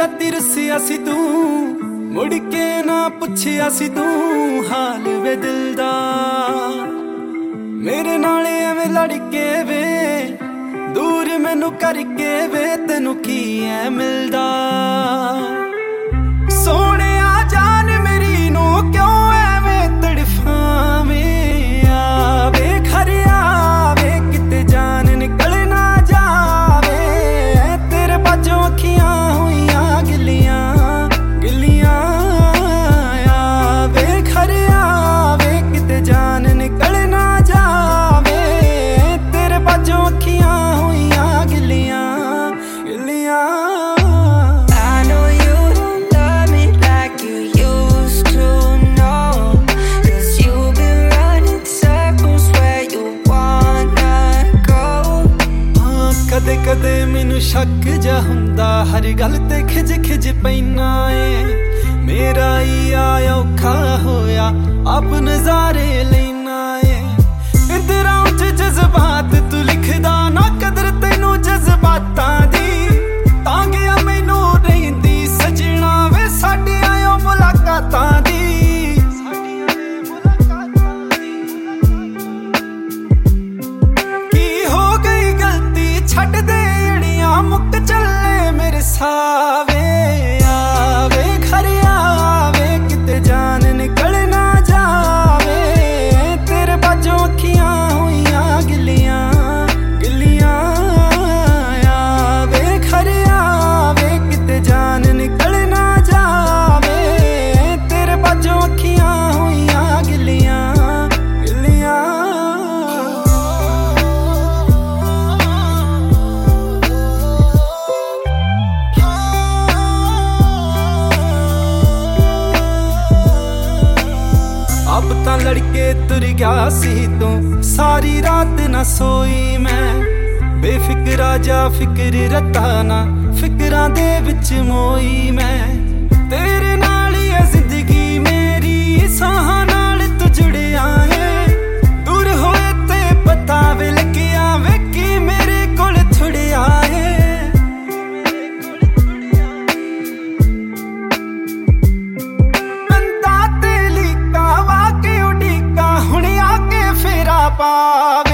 ਰਾਤੀ ਰੁੱਸਿਆ ਸੀ ਤੂੰ, ਮੁੜ ਕੇ ਨਾ ਪੁੱਛਿਆ ਸੀ ਤੂੰ ਹਾਲ ਵੇ ਦਿਲ ਦਾ। ਮੇਰੇ ਨਾਲ ਐਵੇਂ ਲੜ ਕੇ ਵੇ ਦੂਰ ਮੈਨੂੰ ਕਰਕੇ ਵੇ ਤੈਨੂੰ ਕੀ ਐ ਮਿਲਦਾ। ਸੋਹਣਿਆ ਜਾਨ ਮੇਰੀ ਨੂੰ ਕਿਉਂ ਐਵੇਂ ਤੜਫਾਵੇਂ, ਆਵੇ ਘਰ ਆਵੇ ਕਿਤੇ ਜਾਨ ਨਿਕਲ ਨਾ ਜਾਵੇ। ਤੇਰੇ ਬਾਝੋਂ ਅੱਖੀਆਂ ਹੋਈਆਂ ਗਿੱਲੀਆਂ ਗਿੱਲੀਆਂ, ਆਵੇ ਘਰ ਆਵੇ ਕਿਤੇ ਜਾਨ ਨਿਕਲ ਨਾ ਜਾਵੇ। ਤੇਰੇ ਬਾਝੋਂ ਅੱਖੀਆਂ ਹੋਈਆਂ ਗਿੱਲੀਆਂ ਗਿੱਲੀਆਂ। ਕਦੇ ਕਦੇ ਮੈਨੂੰ ਸ਼ੱਕ ਜਾ ਹੁੰਦਾ, ਹਰ ਗੱਲ ਤੇ ਖਿਜ ਖਿਜ ਪੈਨਾ ਏ। ਮੇਰਾ ਹੀ ਆ ਔਖਾ ਹੋਇਆ ਆਪ ਨਜ਼ਾਰੇ ਲੈਣਾ ਏ। ਇੰਦਰਾਂ ਉੱਚ ਜਜ਼ਬਾਤ ਤੂੰ ਲਿਖਦਾ ਨਾ ਕਦਰ ਤੈਨੂੰ ਜਜ਼ਬਾਤਾਂ ਦੀ। ਤਾਂ ਗਿਆ ਮੈਨੂੰ ਰਹਿੰਦੀ ਸਜਣਾ ਵੇ ਸਾਡੀਆਂ ਓ ਮੁਲਾਕਾਤਾਂ ਦੀ। ਕੀ ਹੋ ਗਈ ਗਲਤੀ ਛੱਡ ਦੇ ਅੜੀਆਂ ਮੁੱਕ ਚੱਲੇ ਮੇਰੇ ਸਾਵੇ। ਆਵੇ ਘਰ ਆਵੇ ਕਿਤੇ ਜਾਨ ਨਿਕਲ ਨਾ ਜਾਵੇ। ਤੇਰੇ ਬਾਝੋਂ ਅੱਖੀਆਂ ਹੋਈਆਂ ਗਿੱਲੀਆਂ ਗਿੱਲੀਆਂ, ਆਵੇ ਘਰ ਆਵੇ ਕਿਤੇ ਜਾਨ ਨਿਕਲ ਨਾ ਜਾਵੇ। ਤੇਰੇ ਬਾਝੋਂ ਅੱਖੀਆਂ ਹੋਈਆਂ ਗਿੱਲੀਆਂ ਗਿੱਲੀਆਂ। अब ਤਾਂ ਲੜਕੇ ਤੁਰ ਗਿਆ ਸੀ ਤੂੰ, ਸਾਰੀ ਰਾਤ ਨਾ ਸੋਈ ਮੈਂ। ਬੇਫਿਕਰਾ ਜਾ ਫਿਕਰ ਰਤਾ ਨਾ ਫਿਕਰਾਂ ਦੇ ਵਿੱਚ ਮੋਈ ਮੈਂ। ਤੇਰੇ ਨਾਲ ਹੀ ਹੈ ਜ਼ਿੰਦਗੀ ਮੇਰੀ, ਸਾਹਾਂ ਨਾਲ ਤੂੰ ਜੁੜਿਆ ਏ। ਦੂਰ ਹੋਏ ਤੇ ਪਤਾ ਵੇ ਲੱਗਿਆ ਵੇ ਕਿ ਮੇਰੇ ਕੋਲ ਥੁੜਿਆ ਏ। ਬੰਦਾ ਤੇ ਲੀਕਾ ਵਾ ਕੇ ਉਡੀਕਾ ਹੁਣ ਆ ਕੇ ਫੇਰਾ ਪਾ